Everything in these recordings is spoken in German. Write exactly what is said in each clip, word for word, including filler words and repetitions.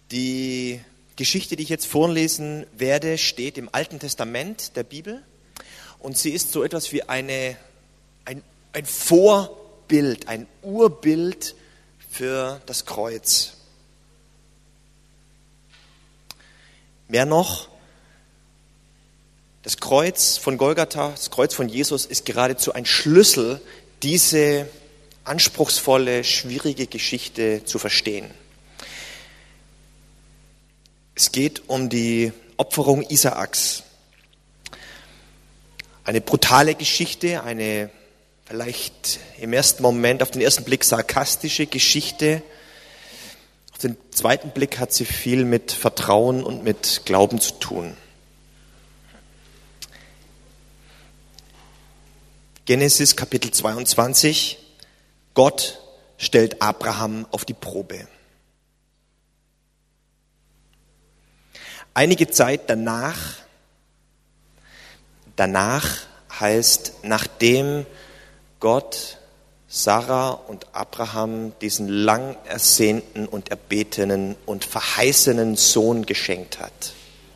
Die Geschichte, die ich jetzt vorlesen werde, steht im Alten Testament der Bibel und sie ist so etwas wie eine, ein, ein Vorbild, ein Urbild für das Kreuz. Mehr noch, das Kreuz von Golgatha, das Kreuz von Jesus ist geradezu ein Schlüssel, diese anspruchsvolle, schwierige Geschichte zu verstehen. Es geht um die Opferung Isaaks. Eine brutale Geschichte, eine vielleicht im ersten Moment, auf den ersten Blick sarkastische Geschichte. Auf den zweiten Blick hat sie viel mit Vertrauen und mit Glauben zu tun. Genesis Kapitel zweiundzwanzig. Gott stellt Abraham auf die Probe. Einige Zeit danach, danach heißt, nachdem Gott Sarah und Abraham diesen lang ersehnten und erbetenen und verheißenen Sohn geschenkt hat.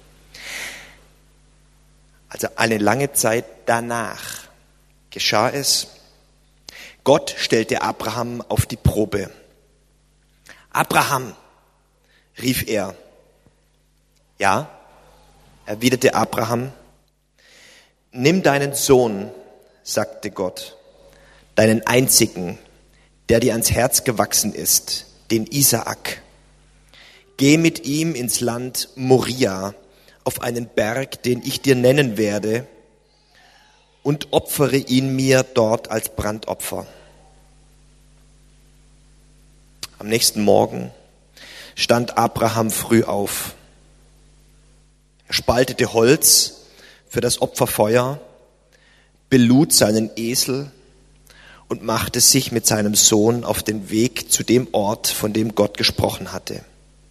Also eine lange Zeit danach geschah es. Gott stellte Abraham auf die Probe. Abraham, rief er. Ja, erwiderte Abraham. Nimm deinen Sohn, sagte Gott, deinen einzigen, der dir ans Herz gewachsen ist, den Isaak. Geh mit ihm ins Land Moria, auf einen Berg, den ich dir nennen werde, und opfere ihn mir dort als Brandopfer. Am nächsten Morgen stand Abraham früh auf. Er spaltete Holz für das Opferfeuer, belud seinen Esel und machte sich mit seinem Sohn auf den Weg zu dem Ort, von dem Gott gesprochen hatte.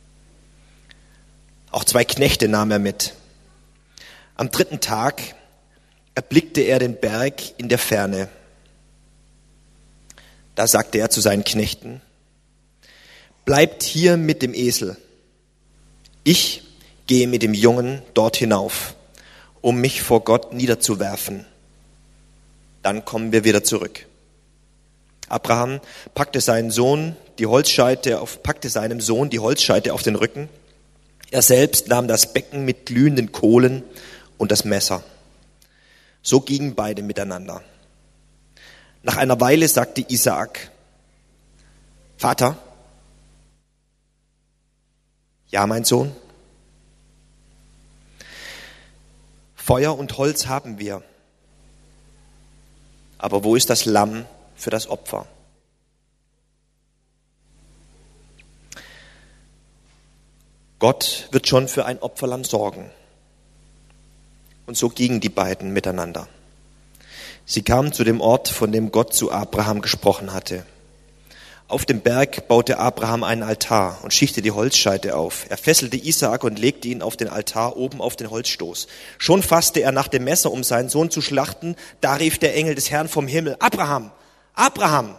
Auch zwei Knechte nahm er mit. Am dritten Tag erblickte er den Berg in der Ferne. Da sagte er zu seinen Knechten, bleibt hier mit dem Esel. Ich gehe mit dem Jungen dort hinauf, um mich vor Gott niederzuwerfen. Dann kommen wir wieder zurück. Abraham packte seinen Sohn die Holzscheite auf, packte seinem Sohn die Holzscheite auf den Rücken. Er selbst nahm das Becken mit glühenden Kohlen und das Messer. So gingen beide miteinander. Nach einer Weile sagte Isaak, Vater? Ja, mein Sohn? Feuer und Holz haben wir. Aber wo ist das Lamm für das Opfer? Gott wird schon für ein Opferlamm sorgen. Und so gingen die beiden miteinander. Sie kamen zu dem Ort, von dem Gott zu Abraham gesprochen hatte. Auf dem Berg baute Abraham einen Altar und schichtete die Holzscheite auf. Er fesselte Isaak und legte ihn auf den Altar oben auf den Holzstoß. Schon fasste er nach dem Messer, um seinen Sohn zu schlachten. Da rief der Engel des Herrn vom Himmel, Abraham, Abraham.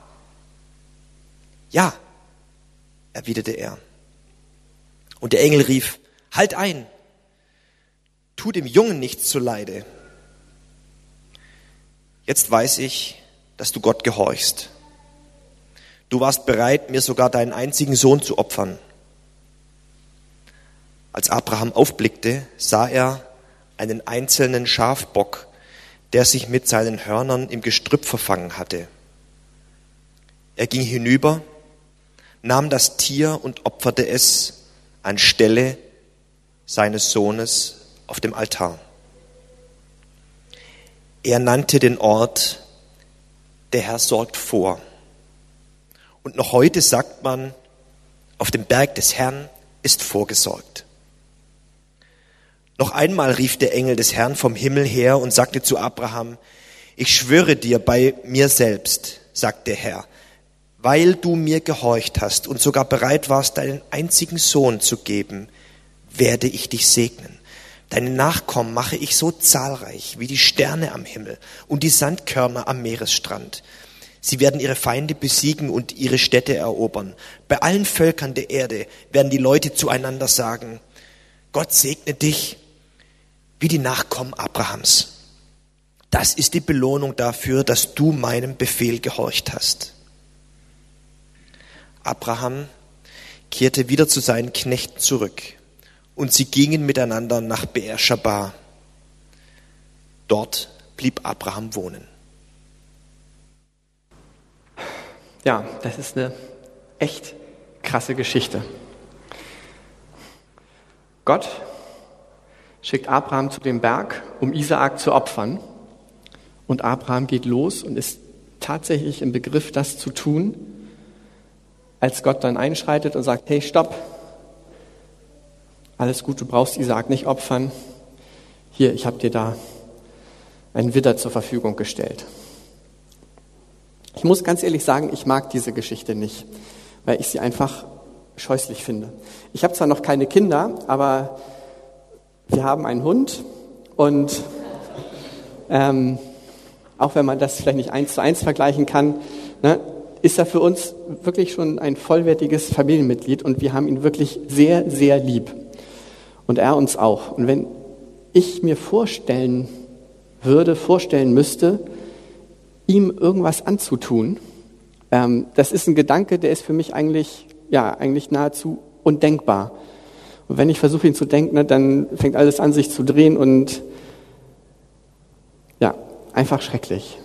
Ja, erwiderte er. Und der Engel rief, halt ein. Tu dem Jungen nichts zuleide. Jetzt weiß ich, dass du Gott gehorchst. Du warst bereit, mir sogar deinen einzigen Sohn zu opfern. Als Abraham aufblickte, sah er einen einzelnen Schafbock, der sich mit seinen Hörnern im Gestrüpp verfangen hatte. Er ging hinüber, nahm das Tier und opferte es anstelle seines Sohnes auf dem Altar. Er nannte den Ort, der Herr sorgt vor. Und noch heute sagt man, auf dem Berg des Herrn ist vorgesorgt. Noch einmal rief der Engel des Herrn vom Himmel her und sagte zu Abraham, ich schwöre dir bei mir selbst, sagt der Herr, weil du mir gehorcht hast und sogar bereit warst, deinen einzigen Sohn zu geben, werde ich dich segnen. Deine Nachkommen mache ich so zahlreich wie die Sterne am Himmel und die Sandkörner am Meeresstrand. Sie werden ihre Feinde besiegen und ihre Städte erobern. Bei allen Völkern der Erde werden die Leute zueinander sagen, Gott segne dich wie die Nachkommen Abrahams. Das ist die Belohnung dafür, dass du meinem Befehl gehorcht hast. Abraham kehrte wieder zu seinen Knechten zurück und sie gingen miteinander nach Beer-Schabar. Dort blieb Abraham wohnen. Ja, das ist eine echt krasse Geschichte. Gott schickt Abraham zu dem Berg, um Isaak zu opfern. Und Abraham geht los und ist tatsächlich im Begriff, das zu tun, als Gott dann einschreitet und sagt, hey, stopp, alles gut, du brauchst Isaak nicht opfern. Hier, ich habe dir da einen Widder zur Verfügung gestellt. Ich muss ganz ehrlich sagen, ich mag diese Geschichte nicht, weil ich sie einfach scheußlich finde. Ich habe zwar noch keine Kinder, aber wir haben einen Hund und ähm, auch wenn man das vielleicht nicht eins zu eins vergleichen kann, ne, ist er für uns wirklich schon ein vollwertiges Familienmitglied und wir haben ihn wirklich sehr, sehr lieb. Und er uns auch. Und wenn ich mir vorstellen würde, vorstellen müsste, ihm irgendwas anzutun, ähm, das ist ein Gedanke, der ist für mich eigentlich, ja, eigentlich nahezu undenkbar. Und wenn ich versuche, ihn zu denken, ne, dann fängt alles an, sich zu drehen und ja, einfach schrecklich.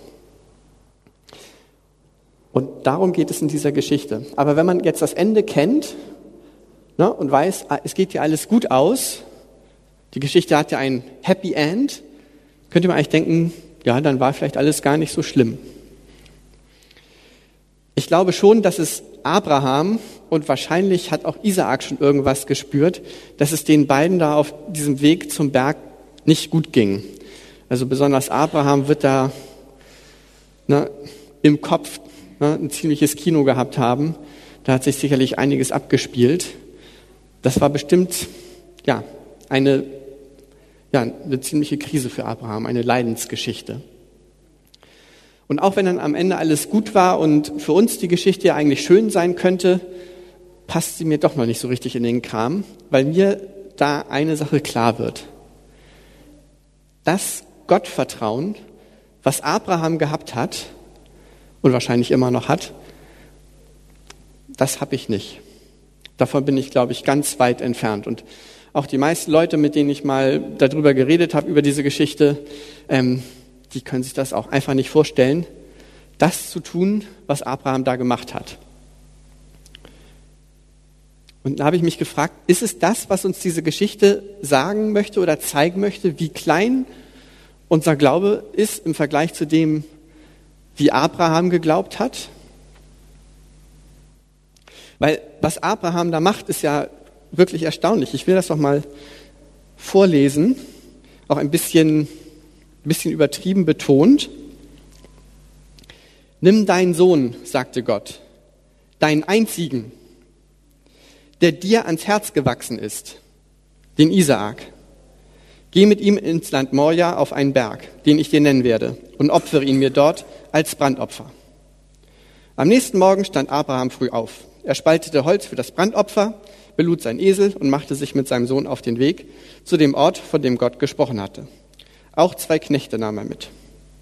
Und darum geht es in dieser Geschichte. Aber wenn man jetzt das Ende kennt, ne, und weiß, es geht ja alles gut aus, die Geschichte hat ja ein Happy End, könnte man eigentlich denken, ja, dann war vielleicht alles gar nicht so schlimm. Ich glaube schon, dass es Abraham und wahrscheinlich hat auch Isaak schon irgendwas gespürt, dass es den beiden da auf diesem Weg zum Berg nicht gut ging. Also besonders Abraham wird da ne, im Kopf ne, ein ziemliches Kino gehabt haben. Da hat sich sicherlich einiges abgespielt. Das war bestimmt ja eine, ja, eine ziemliche Krise für Abraham, eine Leidensgeschichte. Und auch wenn dann am Ende alles gut war und für uns die Geschichte ja eigentlich schön sein könnte, passt sie mir doch noch nicht so richtig in den Kram, weil mir da eine Sache klar wird. Das Gottvertrauen, was Abraham gehabt hat und wahrscheinlich immer noch hat, das habe ich nicht. Davon bin ich, glaube ich, ganz weit entfernt. Und auch die meisten Leute, mit denen ich mal darüber geredet habe, über diese Geschichte, ähm, die können sich das auch einfach nicht vorstellen, das zu tun, was Abraham da gemacht hat. Und da habe ich mich gefragt, ist es das, was uns diese Geschichte sagen möchte oder zeigen möchte, wie klein unser Glaube ist im Vergleich zu dem, wie Abraham geglaubt hat? Weil was Abraham da macht, ist ja wirklich erstaunlich. Ich will das doch mal vorlesen, auch ein bisschen, ein bisschen übertrieben betont. Nimm deinen Sohn, sagte Gott, deinen einzigen, der dir ans Herz gewachsen ist, den Isaak. Geh mit ihm ins Land Morja auf einen Berg, den ich dir nennen werde, und opfere ihn mir dort als Brandopfer. Am nächsten Morgen stand Abraham früh auf. Er spaltete Holz für das Brandopfer, belud sein Esel und machte sich mit seinem Sohn auf den Weg zu dem Ort, von dem Gott gesprochen hatte. Auch zwei Knechte nahm er mit.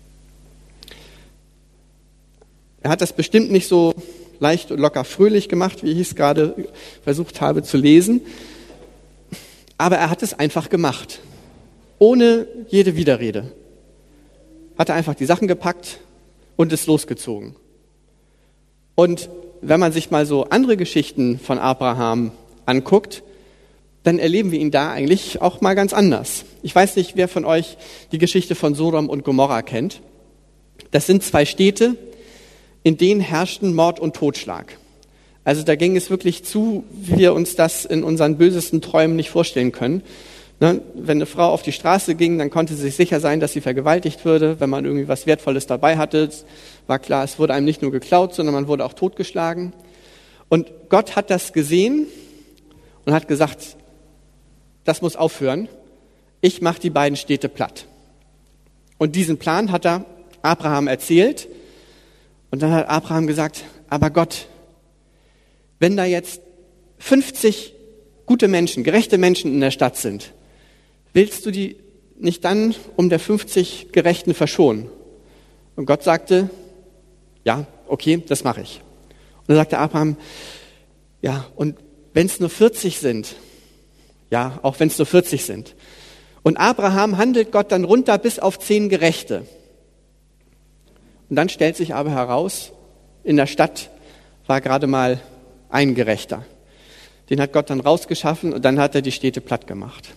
Er hat das bestimmt nicht so leicht und locker fröhlich gemacht, wie ich es gerade versucht habe zu lesen. Aber er hat es einfach gemacht. Ohne jede Widerrede. Hat er einfach die Sachen gepackt und ist losgezogen. Und wenn man sich mal so andere Geschichten von Abraham anguckt, dann erleben wir ihn da eigentlich auch mal ganz anders. Ich weiß nicht, wer von euch die Geschichte von Sodom und Gomorra kennt. Das sind zwei Städte, in denen herrschten Mord und Totschlag. Also da ging es wirklich zu, wie wir uns das in unseren bösesten Träumen nicht vorstellen können. Ne? Wenn eine Frau auf die Straße ging, dann konnte sie sich sicher sein, dass sie vergewaltigt würde. Wenn man irgendwie was Wertvolles dabei hatte, war klar, es wurde einem nicht nur geklaut, sondern man wurde auch totgeschlagen. Und Gott hat das gesehen und hat gesagt, das muss aufhören. Ich mache die beiden Städte platt. Und diesen Plan hat er Abraham erzählt. Und dann hat Abraham gesagt, aber Gott, wenn da jetzt fünfzig gute Menschen, gerechte Menschen in der Stadt sind, willst du die nicht dann um der fünfzig Gerechten verschonen? Und Gott sagte, ja, okay, das mache ich. Und dann sagte Abraham, ja, und wenn es nur vierzig sind, ja, auch wenn es nur vierzig sind. Und Abraham handelt Gott dann runter bis auf zehn Gerechte. Und dann stellt sich aber heraus, in der Stadt war gerade mal ein Gerechter. Den hat Gott dann rausgeschaffen und dann hat er die Städte platt gemacht.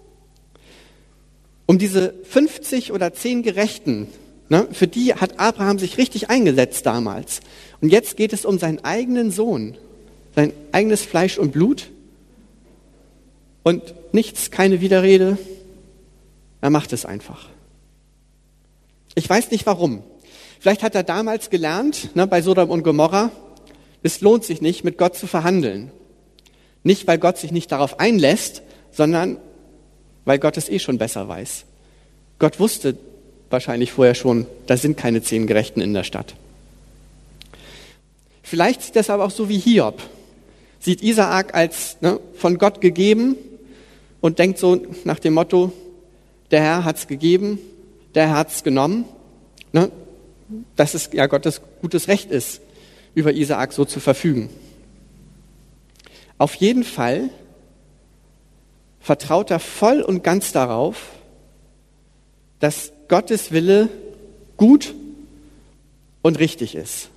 Um diese fünfzig oder zehn Gerechten, ne, für die hat Abraham sich richtig eingesetzt damals. Und jetzt geht es um seinen eigenen Sohn, sein eigenes Fleisch und Blut. Und nichts, keine Widerrede. Er macht es einfach. Ich weiß nicht warum. Vielleicht hat er damals gelernt, ne, bei Sodom und Gomorra, es lohnt sich nicht, mit Gott zu verhandeln. Nicht, weil Gott sich nicht darauf einlässt, sondern weil Gott es eh schon besser weiß. Gott wusste wahrscheinlich vorher schon, da sind keine zehn Gerechten in der Stadt. Vielleicht sieht das aber auch so wie Hiob. Sieht Isaak als ne, von Gott gegeben und denkt so nach dem Motto, der Herr hat's gegeben, der Herr hat's genommen. Ne, dass es ja Gottes gutes Recht ist, über Isaak so zu verfügen. Auf jeden Fall vertraut er voll und ganz darauf, dass Gottes Wille gut und richtig ist.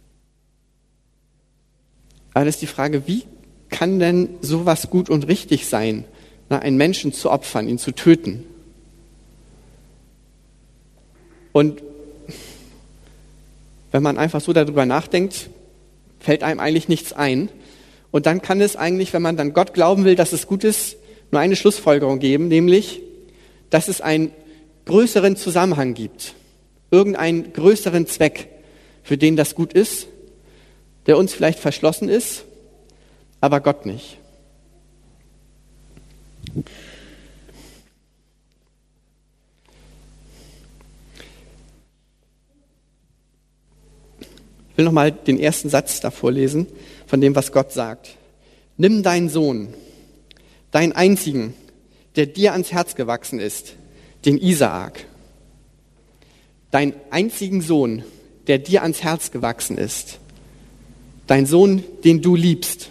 Aber das ist die Frage, wie kann denn sowas gut und richtig sein, einen Menschen zu opfern, ihn zu töten? Und wenn man einfach so darüber nachdenkt, fällt einem eigentlich nichts ein. Und dann kann es eigentlich, wenn man dann Gott glauben will, dass es gut ist, nur eine Schlussfolgerung geben, nämlich, dass es einen größeren Zusammenhang gibt, irgendeinen größeren Zweck, für den das gut ist, der uns vielleicht verschlossen ist, aber Gott nicht. Ich will nochmal den ersten Satz davor lesen, von dem, was Gott sagt. Nimm deinen Sohn, deinen einzigen, der dir ans Herz gewachsen ist, den Isaak. Deinen einzigen Sohn, der dir ans Herz gewachsen ist. Dein Sohn, den du liebst.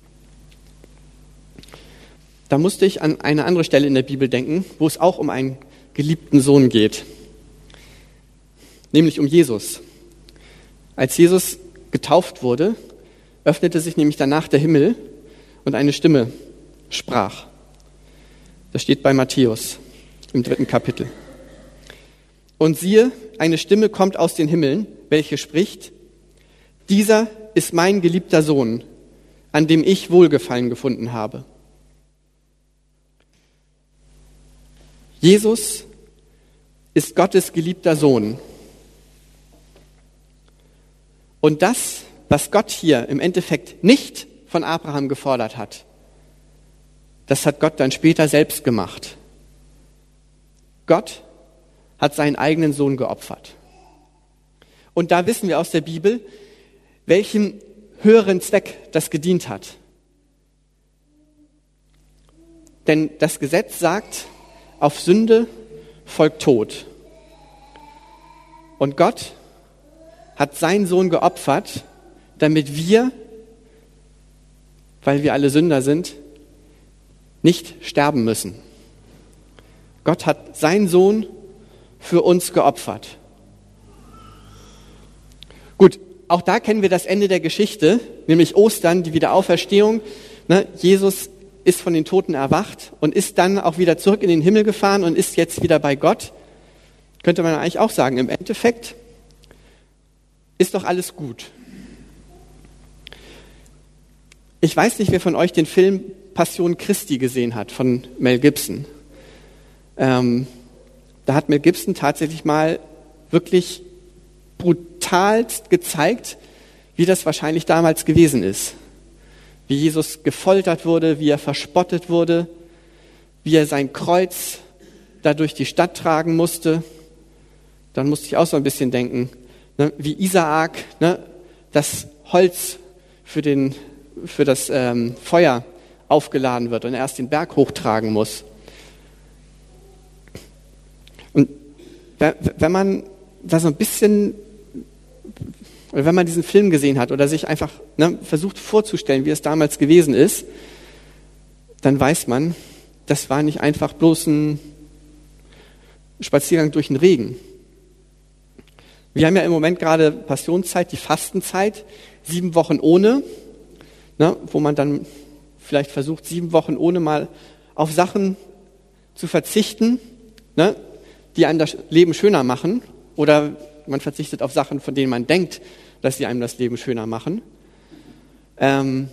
Da musste ich an eine andere Stelle in der Bibel denken, wo es auch um einen geliebten Sohn geht. Nämlich um Jesus. Als Jesus getauft wurde, öffnete sich nämlich danach der Himmel und eine Stimme sprach. Das steht bei Matthäus im dritten Kapitel. Und siehe, eine Stimme kommt aus den Himmeln, welche spricht, dieser ist mein geliebter Sohn, an dem ich Wohlgefallen gefunden habe. Jesus ist Gottes geliebter Sohn. Und das, was Gott hier im Endeffekt nicht von Abraham gefordert hat, das hat Gott dann später selbst gemacht. Gott hat seinen eigenen Sohn geopfert. Und da wissen wir aus der Bibel, welchem höheren Zweck das gedient hat. Denn das Gesetz sagt, auf Sünde folgt Tod. Und Gott hat seinen Sohn geopfert, damit wir, weil wir alle Sünder sind, nicht sterben müssen. Gott hat seinen Sohn für uns geopfert. Gut, auch da kennen wir das Ende der Geschichte, nämlich Ostern, die Wiederauferstehung. Ne, Jesus ist von den Toten erwacht und ist dann auch wieder zurück in den Himmel gefahren und ist jetzt wieder bei Gott. Könnte man eigentlich auch sagen, im Endeffekt ist doch alles gut. Ich weiß nicht, wer von euch den Film Passion Christi gesehen hat, von Mel Gibson. Ähm, da hat Mel Gibson tatsächlich mal wirklich brutal gezeigt, wie das wahrscheinlich damals gewesen ist. Wie Jesus gefoltert wurde, wie er verspottet wurde, wie er sein Kreuz da durch die Stadt tragen musste. Dann musste ich auch so ein bisschen denken, ne, wie Isaak, ne, das Holz für, den, für das ähm, Feuer aufgeladen wird und er erst den Berg hochtragen muss. Und wenn man da so ein bisschen, oder wenn man diesen Film gesehen hat oder sich einfach ne, versucht vorzustellen, wie es damals gewesen ist, dann weiß man, das war nicht einfach bloß ein Spaziergang durch den Regen. Wir haben ja im Moment gerade Passionszeit, die Fastenzeit, sieben Wochen ohne, ne, wo man dann vielleicht versucht, sieben Wochen ohne mal auf Sachen zu verzichten, ne, die einem das Leben schöner machen, oder man verzichtet auf Sachen, von denen man denkt, dass sie einem das Leben schöner machen. Ähm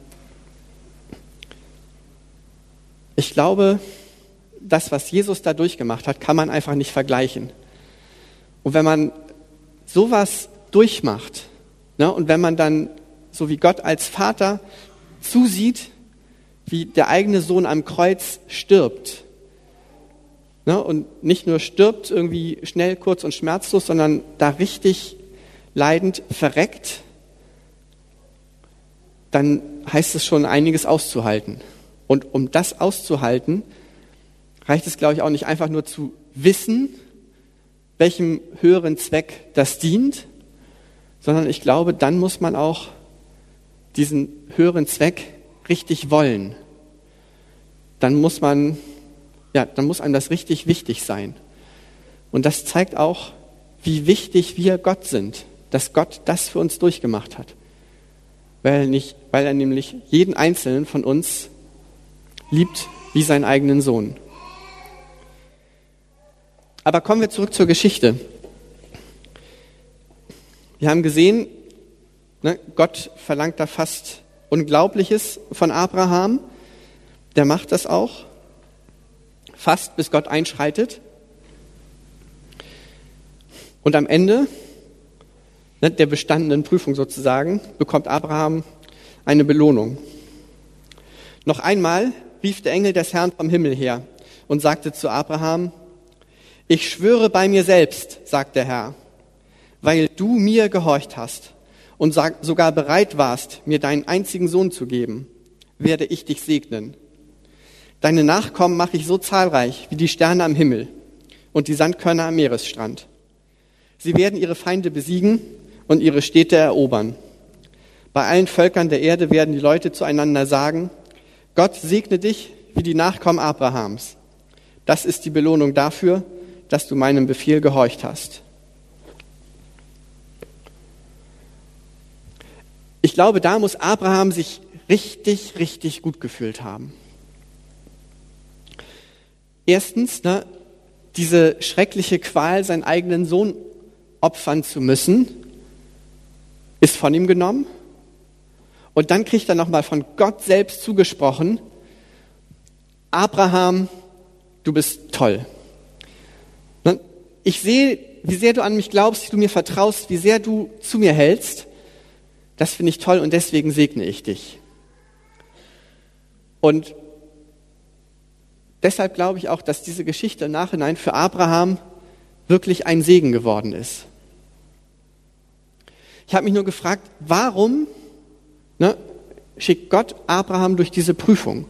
ich glaube, das, was Jesus da durchgemacht hat, kann man einfach nicht vergleichen. Und wenn man sowas durchmacht, ne, und wenn man dann, so wie Gott als Vater, zusieht, wie der eigene Sohn am Kreuz stirbt, ne, und nicht nur stirbt irgendwie schnell, kurz und schmerzlos, sondern da richtig leidend verreckt, dann heißt es schon, einiges auszuhalten. Und um das auszuhalten, reicht es, glaube ich, auch nicht einfach nur zu wissen, welchem höheren Zweck das dient, sondern ich glaube, dann muss man auch diesen höheren Zweck richtig wollen. Dann muss man, ja, dann muss einem das richtig wichtig sein. Und das zeigt auch, wie wichtig wir Gott sind, dass Gott das für uns durchgemacht hat. Weil er, nicht, weil er nämlich jeden Einzelnen von uns liebt wie seinen eigenen Sohn. Aber kommen wir zurück zur Geschichte. Wir haben gesehen, ne, Gott verlangt da fast Unglaubliches von Abraham. Der macht das auch, fast bis Gott einschreitet. Und am Ende, ne, der bestandenen Prüfung sozusagen, bekommt Abraham eine Belohnung. Noch einmal rief der Engel des Herrn vom Himmel her und sagte zu Abraham: Ich schwöre bei mir selbst, sagt der Herr, weil du mir gehorcht hast und sogar bereit warst, mir deinen einzigen Sohn zu geben, werde ich dich segnen. Deine Nachkommen mache ich so zahlreich wie die Sterne am Himmel und die Sandkörner am Meeresstrand. Sie werden ihre Feinde besiegen und ihre Städte erobern. Bei allen Völkern der Erde werden die Leute zueinander sagen: Gott segne dich wie die Nachkommen Abrahams. Das ist die Belohnung dafür, dass du meinem Befehl gehorcht hast. Ich glaube, da muss Abraham sich richtig, richtig gut gefühlt haben. Erstens, ne, diese schreckliche Qual, seinen eigenen Sohn opfern zu müssen, ist von ihm genommen. Und dann kriegt er nochmal von Gott selbst zugesprochen: Abraham, du bist toll. Ich sehe, wie sehr du an mich glaubst, wie du mir vertraust, wie sehr du zu mir hältst. Das finde ich toll und deswegen segne ich dich. Und deshalb glaube ich auch, dass diese Geschichte im Nachhinein für Abraham wirklich ein Segen geworden ist. Ich habe mich nur gefragt, warum ne, schickt Gott Abraham durch diese Prüfung?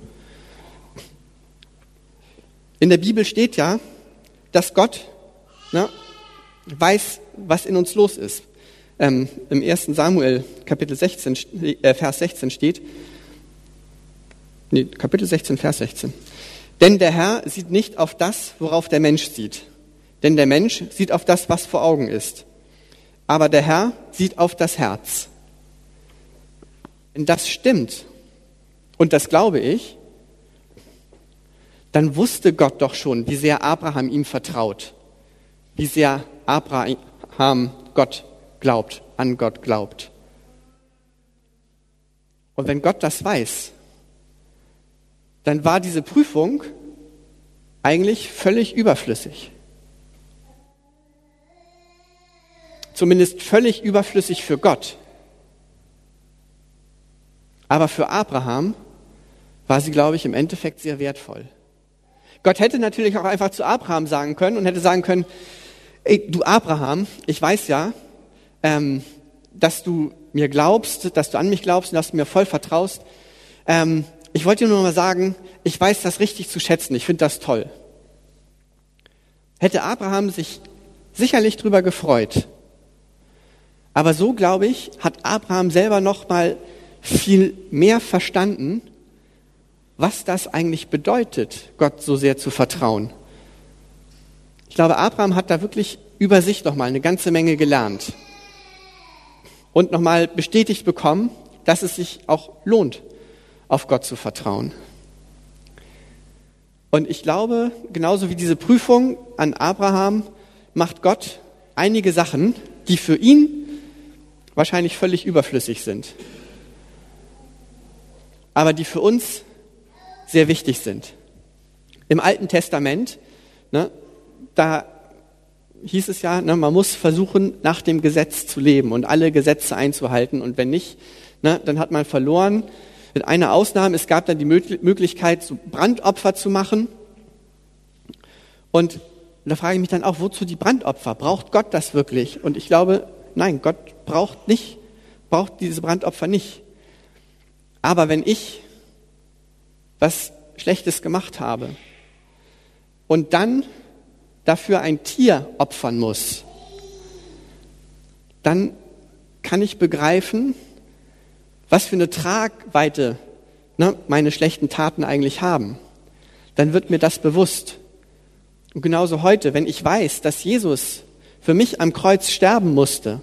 In der Bibel steht ja, dass Gott ne, weiß, was in uns los ist. Ähm, Im ersten Samuel, Kapitel sechzehn, äh, Vers sechzehn steht, nee, Kapitel sechzehn, Vers sechzehn. Denn der Herr sieht nicht auf das, worauf der Mensch sieht. Denn der Mensch sieht auf das, was vor Augen ist. Aber der Herr sieht auf das Herz. Wenn das stimmt, und das glaube ich, dann wusste Gott doch schon, wie sehr Abraham ihm vertraut. Wie sehr Abraham Gott glaubt, an Gott glaubt. Und wenn Gott das weiß, dann war diese Prüfung eigentlich völlig überflüssig. Zumindest völlig überflüssig für Gott. Aber für Abraham war sie, glaube ich, im Endeffekt sehr wertvoll. Gott hätte natürlich auch einfach zu Abraham sagen können und hätte sagen können: Ey, du Abraham, ich weiß ja, ähm, dass du mir glaubst, dass du an mich glaubst und dass du mir voll vertraust. Ähm, ich wollte dir nur mal sagen, ich weiß das richtig zu schätzen, ich finde das toll. Hätte Abraham sich sicherlich drüber gefreut. Aber so, glaube ich, hat Abraham selber noch mal viel mehr verstanden, was das eigentlich bedeutet, Gott so sehr zu vertrauen. Ich glaube, Abraham hat da wirklich über sich noch mal eine ganze Menge gelernt und noch mal bestätigt bekommen, dass es sich auch lohnt, auf Gott zu vertrauen. Und ich glaube, genauso wie diese Prüfung an Abraham, macht Gott einige Sachen, die für ihn wahrscheinlich völlig überflüssig sind, aber die für uns sehr wichtig sind. Im Alten Testament, ne, da hieß es ja, ne, man muss versuchen, nach dem Gesetz zu leben und alle Gesetze einzuhalten. Und wenn nicht, ne, dann hat man verloren. Mit einer Ausnahme, es gab dann die Möglichkeit, so Brandopfer zu machen. Und da frage ich mich dann auch, wozu die Brandopfer? Braucht Gott das wirklich? Und ich glaube, nein, Gott braucht nicht, braucht diese Brandopfer nicht. Aber wenn ich was Schlechtes gemacht habe und dann dafür ein Tier opfern muss, dann kann ich begreifen, was für eine Tragweite, ne, meine schlechten Taten eigentlich haben. Dann wird mir das bewusst. Und genauso heute, wenn ich weiß, dass Jesus für mich am Kreuz sterben musste,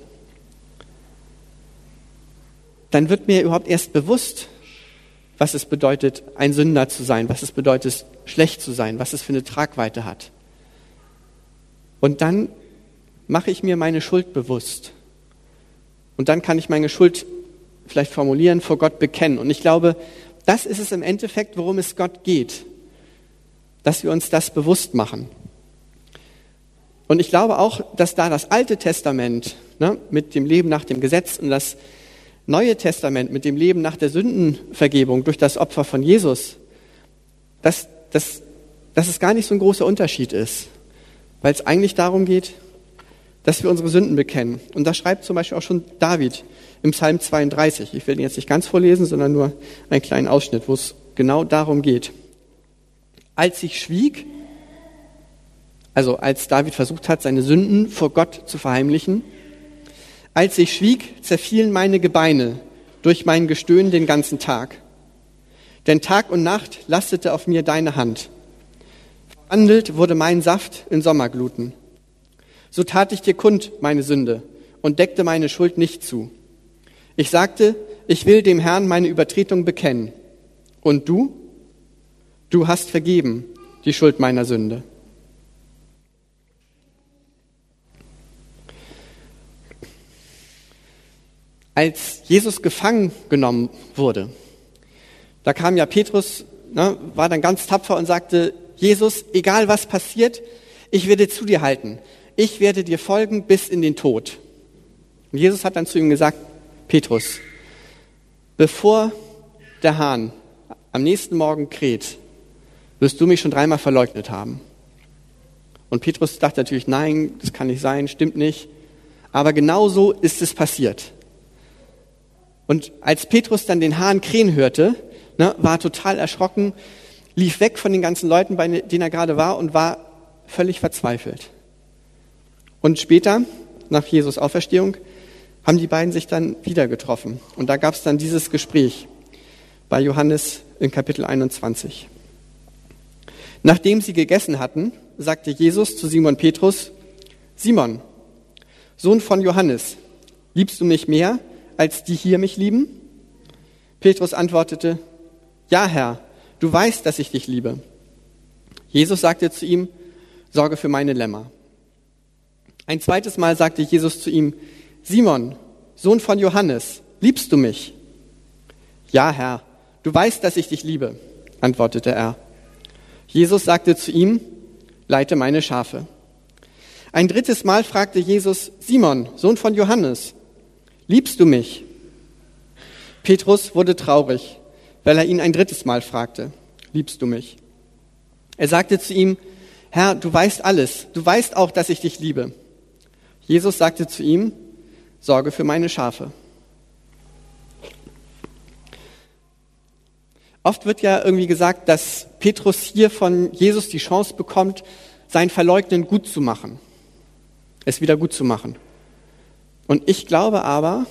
dann wird mir überhaupt erst bewusst, was es bedeutet, ein Sünder zu sein, was es bedeutet, schlecht zu sein, was es für eine Tragweite hat. Und dann mache ich mir meine Schuld bewusst. Und dann kann ich meine Schuld vielleicht formulieren, vor Gott bekennen. Und ich glaube, das ist es im Endeffekt, worum es Gott geht, dass wir uns das bewusst machen. Und ich glaube auch, dass da das Alte Testament, ne, mit dem Leben nach dem Gesetz und das Neue Testament mit dem Leben nach der Sündenvergebung durch das Opfer von Jesus, dass, dass, dass es gar nicht so ein großer Unterschied ist, weil es eigentlich darum geht, dass wir unsere Sünden bekennen. Und das schreibt zum Beispiel auch schon David im Psalm zweiunddreißig. Ich will ihn jetzt nicht ganz vorlesen, sondern nur einen kleinen Ausschnitt, wo es genau darum geht. Als ich schwieg, also als David versucht hat, seine Sünden vor Gott zu verheimlichen, als ich schwieg, zerfielen meine Gebeine durch mein Gestöhn den ganzen Tag. Denn Tag und Nacht lastete auf mir deine Hand. Verwandelt wurde mein Saft in Sommergluten. So tat ich dir kund meine Sünde und deckte meine Schuld nicht zu. Ich sagte, ich will dem Herrn meine Übertretung bekennen. Und du? Du hast vergeben die Schuld meiner Sünde. Als Jesus gefangen genommen wurde, da kam ja Petrus, ne, war dann ganz tapfer und sagte, Jesus, egal was passiert, ich werde zu dir halten. Ich werde dir folgen bis in den Tod. Und Jesus hat dann zu ihm gesagt, Petrus, bevor der Hahn am nächsten Morgen kräht, wirst du mich schon dreimal verleugnet haben. Und Petrus dachte natürlich, nein, das kann nicht sein, stimmt nicht. Aber genau so ist es passiert. Und als Petrus dann den Hahn krähen hörte, ne, war total erschrocken, lief weg von den ganzen Leuten, bei denen er gerade war, und war völlig verzweifelt. Und später, nach Jesus Auferstehung, haben die beiden sich dann wieder getroffen. Und da gab es dann dieses Gespräch bei Johannes in Kapitel einundzwanzig. Nachdem sie gegessen hatten, sagte Jesus zu Simon Petrus, Simon, Sohn von Johannes, liebst du mich mehr, als die hier mich lieben? Petrus antwortete, ja, Herr, du weißt, dass ich dich liebe. Jesus sagte zu ihm, sorge für meine Lämmer. Ein zweites Mal sagte Jesus zu ihm, Simon, Sohn von Johannes, liebst du mich? Ja, Herr, du weißt, dass ich dich liebe, antwortete er. Jesus sagte zu ihm, leite meine Schafe. Ein drittes Mal fragte Jesus, Simon, Sohn von Johannes, liebst du mich? Petrus wurde traurig, weil er ihn ein drittes Mal fragte, liebst du mich? Er sagte zu ihm, Herr, du weißt alles, du weißt auch, dass ich dich liebe. Jesus sagte zu ihm, sorge für meine Schafe. Oft wird ja irgendwie gesagt, dass Petrus hier von Jesus die Chance bekommt, sein Verleugnen gut zu machen, es wieder gut zu machen. Und ich glaube aber,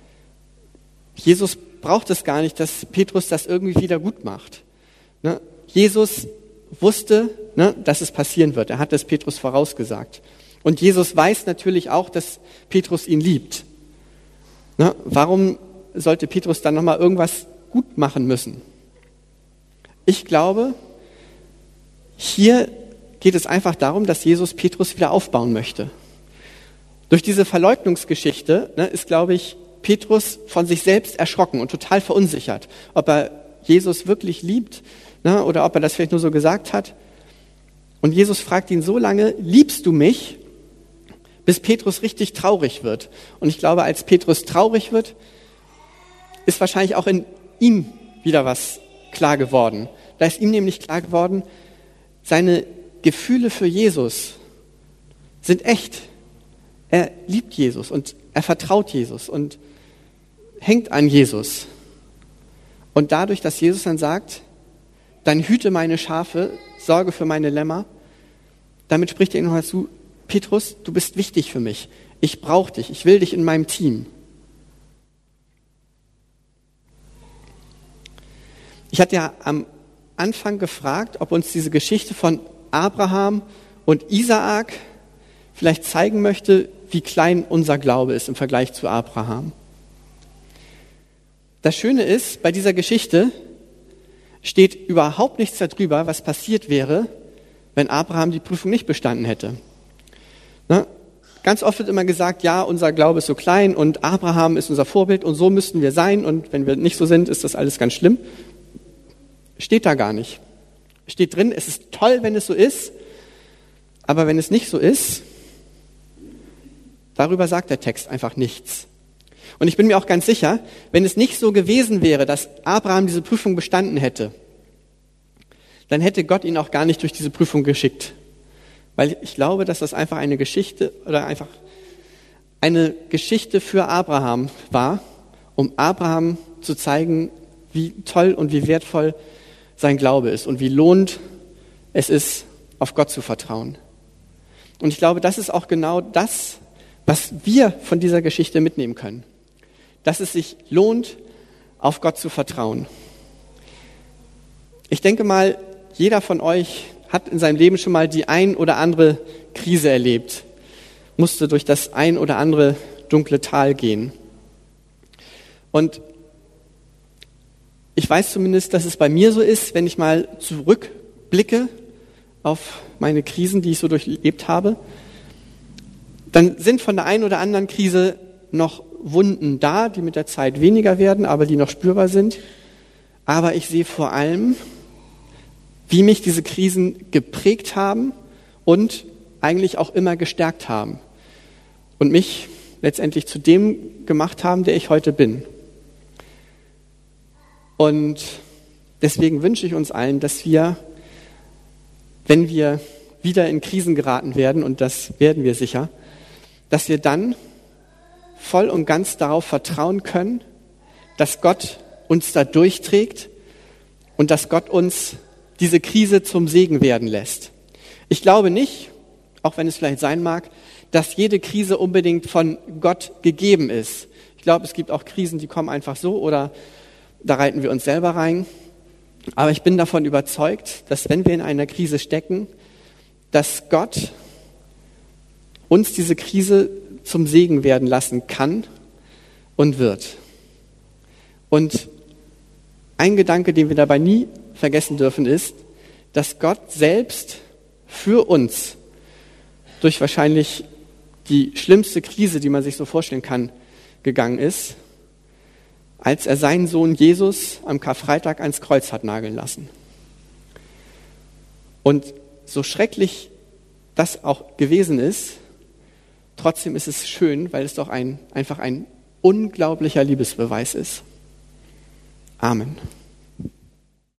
Jesus braucht es gar nicht, dass Petrus das irgendwie wieder gut macht. Ne? Jesus wusste, ne, dass es passieren wird. Er hat es Petrus vorausgesagt. Und Jesus weiß natürlich auch, dass Petrus ihn liebt. Ne? Warum sollte Petrus dann nochmal irgendwas gut machen müssen? Ich glaube, hier geht es einfach darum, dass Jesus Petrus wieder aufbauen möchte. Durch diese Verleugnungsgeschichte ne, ist, glaube ich, Petrus von sich selbst erschrocken und total verunsichert, ob er Jesus wirklich liebt ne, oder ob er das vielleicht nur so gesagt hat. Und Jesus fragt ihn so lange, liebst du mich, bis Petrus richtig traurig wird. Und ich glaube, als Petrus traurig wird, ist wahrscheinlich auch in ihm wieder was klar geworden. Da ist ihm nämlich klar geworden, seine Gefühle für Jesus sind echt. Er liebt Jesus und er vertraut Jesus und hängt an Jesus. Und dadurch, dass Jesus dann sagt, dann hüte meine Schafe, sorge für meine Lämmer, damit spricht er ihm noch dazu, Petrus, du bist wichtig für mich. Ich brauche dich, ich will dich in meinem Team. Ich hatte ja am Anfang gefragt, ob uns diese Geschichte von Abraham und Isaak vielleicht zeigen möchte, wie klein unser Glaube ist im Vergleich zu Abraham. Das Schöne ist, bei dieser Geschichte steht überhaupt nichts darüber, was passiert wäre, wenn Abraham die Prüfung nicht bestanden hätte. Ne? Ganz oft wird immer gesagt, ja, unser Glaube ist so klein und Abraham ist unser Vorbild und so müssten wir sein und wenn wir nicht so sind, ist das alles ganz schlimm. Steht da gar nicht. Steht drin, es ist toll, wenn es so ist, aber wenn es nicht so ist, darüber sagt der Text einfach nichts. Und ich bin mir auch ganz sicher, wenn es nicht so gewesen wäre, dass Abraham diese Prüfung bestanden hätte, dann hätte Gott ihn auch gar nicht durch diese Prüfung geschickt. Weil ich glaube, dass das einfach eine Geschichte oder einfach eine Geschichte für Abraham war, um Abraham zu zeigen, wie toll und wie wertvoll sein Glaube ist und wie lohnend es ist, auf Gott zu vertrauen. Und ich glaube, das ist auch genau das, was wir von dieser Geschichte mitnehmen können. Dass es sich lohnt, auf Gott zu vertrauen. Ich denke mal, jeder von euch hat in seinem Leben schon mal die ein oder andere Krise erlebt, musste durch das ein oder andere dunkle Tal gehen. Und ich weiß zumindest, dass es bei mir so ist, wenn ich mal zurückblicke auf meine Krisen, die ich so durchlebt habe, dann sind von der einen oder anderen Krise noch Wunden da, die mit der Zeit weniger werden, aber die noch spürbar sind. Aber ich sehe vor allem, wie mich diese Krisen geprägt haben und eigentlich auch immer gestärkt haben und mich letztendlich zu dem gemacht haben, der ich heute bin. Und deswegen wünsche ich uns allen, dass wir, wenn wir wieder in Krisen geraten werden, und das werden wir sicher, dass wir dann voll und ganz darauf vertrauen können, dass Gott uns da durchträgt und dass Gott uns diese Krise zum Segen werden lässt. Ich glaube nicht, auch wenn es vielleicht sein mag, dass jede Krise unbedingt von Gott gegeben ist. Ich glaube, es gibt auch Krisen, die kommen einfach so oder da reiten wir uns selber rein. Aber ich bin davon überzeugt, dass wenn wir in einer Krise stecken, dass Gott uns diese Krise zum Segen werden lassen kann und wird. Und ein Gedanke, den wir dabei nie vergessen dürfen, ist, dass Gott selbst für uns durch wahrscheinlich die schlimmste Krise, die man sich so vorstellen kann, gegangen ist, als er seinen Sohn Jesus am Karfreitag ans Kreuz hat nageln lassen. Und so schrecklich das auch gewesen ist, trotzdem ist es schön, weil es doch ein, einfach ein unglaublicher Liebesbeweis ist. Amen.